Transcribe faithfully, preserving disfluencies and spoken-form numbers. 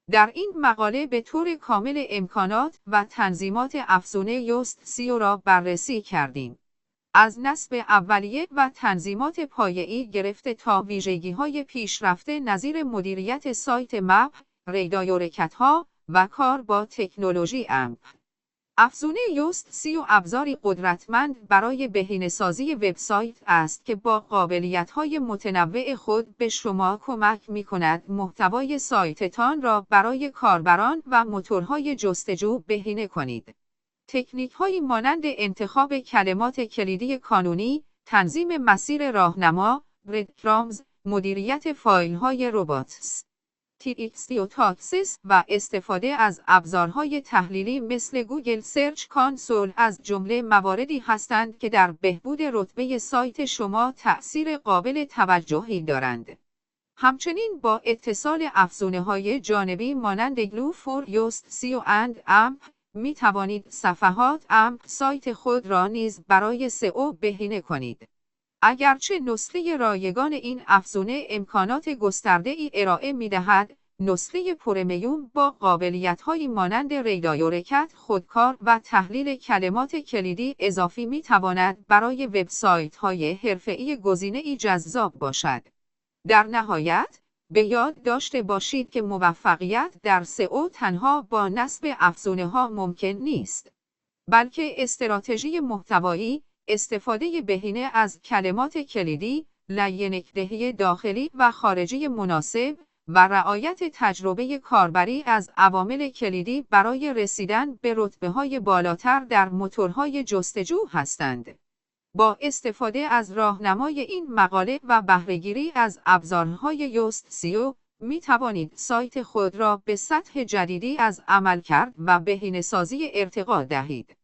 در این مقاله به طور کامل امکانات و تنظیمات افزونه یوست سیو را بررسی کردیم. از نصب اولیه و تنظیمات پایه‌ای گرفته تا ویژگی‌های پیشرفته نظیر مدیریت سایت مپ، ریدایورکت‌ها و کار با تکنولوژی امپ. افزونه یوست سیو ابزاری قدرتمند برای بهینه‌سازی وبسایت است که با قابلیت‌های متنوع خود به شما کمک می‌کند محتوای سایتتان را برای کاربران و موتورهای جستجو بهینه کنید. تکنیک‌هایی مانند انتخاب کلمات کلیدی کانونی، تنظیم مسیر راهنما، بردکرامز، مدیریت فایل‌های رباتس، تی ایکس تی و تاکسس و استفاده از ابزارهای تحلیلی مثل گوگل سرچ کانسول از جمله مواردی هستند که در بهبود رتبه سایت شما تأثیر قابل توجهی دارند. همچنین با اتصال افزونه‌های جانبی مانند گلو فور یوست سیو اند امپ می توانید صفحات امپ سایت خود را نیز برای سئو بهینه کنید. اگرچه نسخه رایگان این افزونه امکانات گسترده‌ای ارائه می‌دهد، نسخه پرمیوم با قابلیت‌هایی مانند ریدایورکت، خودکار و تحلیل کلمات کلیدی اضافی می‌تواند برای وبسایت‌های حرفه‌ای گزینه‌ای جذاب باشد. در نهایت، به یاد داشته باشید که موفقیت در سئو تنها با نصب افزونه‌ها ممکن نیست، بلکه استراتژی محتوایی، استفاده بهینه از کلمات کلیدی، لینک‌دهی داخلی و خارجی مناسب و رعایت تجربه کاربری از عوامل کلیدی برای رسیدن به رتبه‌های بالاتر در موتورهای جستجو هستند. با استفاده از راهنمای این مقاله و بهره‌گیری از ابزارهای یوست سیو، می توانید سایت خود را به سطح جدیدی از عملکرد و بهینه‌سازی ارتقا دهید.